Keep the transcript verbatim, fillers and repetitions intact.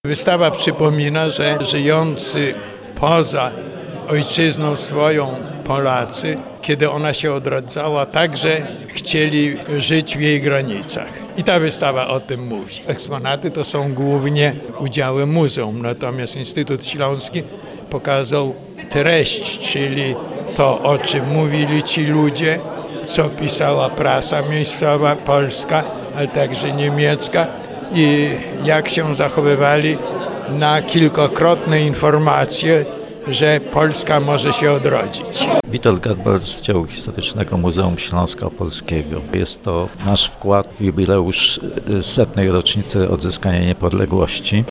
Wystawa przypomina, że żyjący poza ojczyzną swoją Polacy, kiedy ona się odradzała, także chcieli żyć w jej granicach. I ta wystawa o tym mówi. Eksponaty to są głównie udziały muzeum, natomiast Instytut Śląski pokazał treść, czyli to, o czym mówili ci ludzie, co pisała prasa miejscowa, polska, ale także niemiecka i jak się zachowywali na kilkakrotne informacje, że Polska może się odrodzić. Witold Garbal z działu historycznego Muzeum Śląska Opolskiego. Jest to nasz wkład w jubileusz setnej rocznicy odzyskania niepodległości.